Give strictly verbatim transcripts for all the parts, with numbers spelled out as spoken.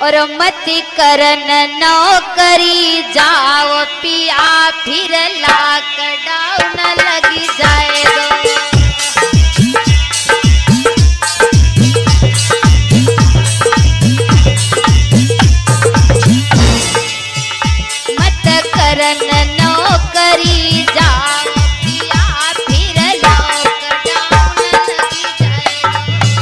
और मत करन नौकरी जाओ पिया फिर लॉकडाउन लगी जाएगा। मत करन नौकरी जाओ पिया फिर लॉकडाउन लगी जाएगा।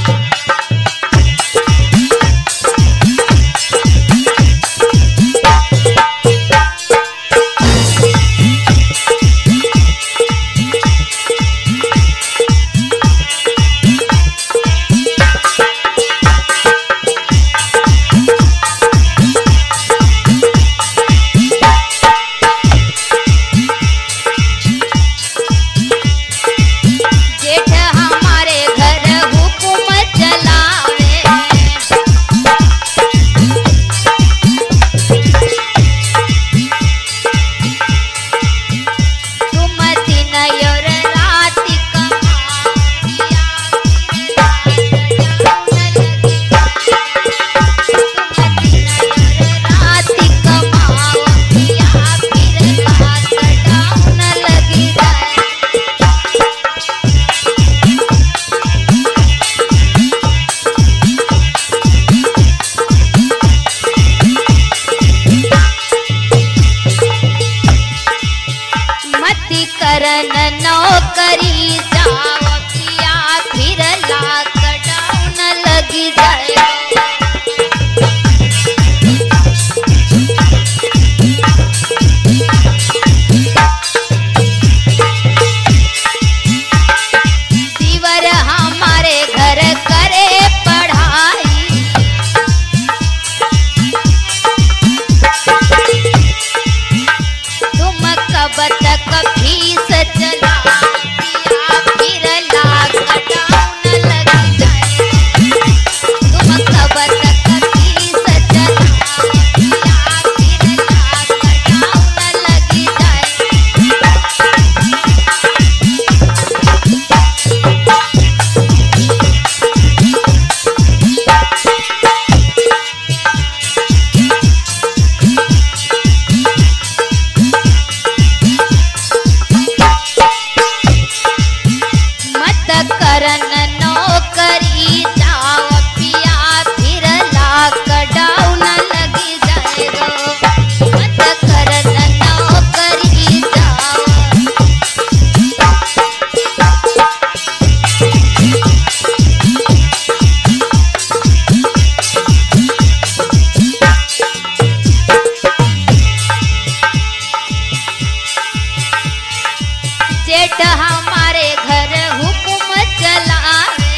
करन नौकरी जाओ पिया फिर लॉकडाउन लगी जाएगा। दीवर हमारे घर करे पढ़ाई, तुम कब तक फीस चला पिया फिर लॉकडाउन लगी जाएगा। तुम कब तक फीस चला पिया फिर लॉकडाउन लगी जाएगा। करन नौकरी जाओ पिया फिर लॉकडाउन लगी जाएगा। मत करन नौकरी जाओ। जेठ हमारे घर हुकुम चलावे,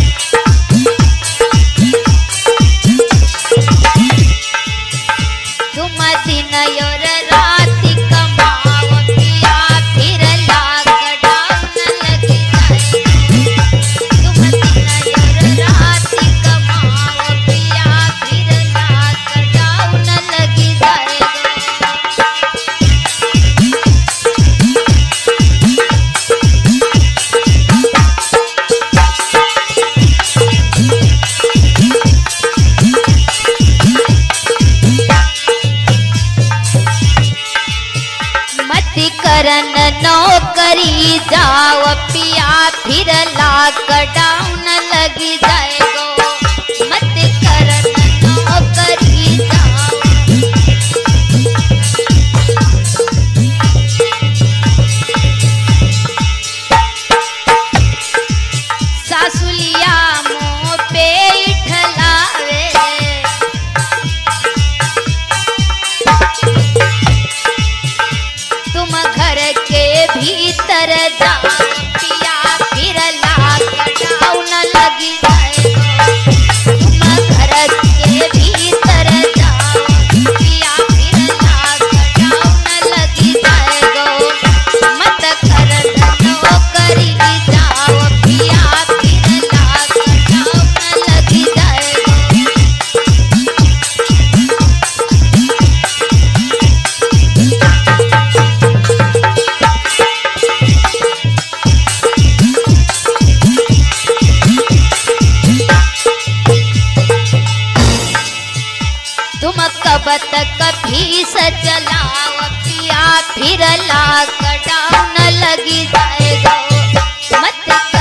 तुम दिन और रात कमाओ पिया फिर लॉकडाउन लगी जाएगा। तुम दिन और रात कमाओ पिया फिर लॉकडाउन लगी जाएगा। करन नौकरी जाओ पिया फिर लॉकडाउन लगी जाएगा। मत करन नौकरी जाओ। सासुलिया मुँह पे इठलावे, तुम घर के भीतर जाओ पिया फिर लॉकडाउन लगी जाए। तब तक फीस चलाओ पिया, फिर लॉकडाउन लगी जाएगा। मत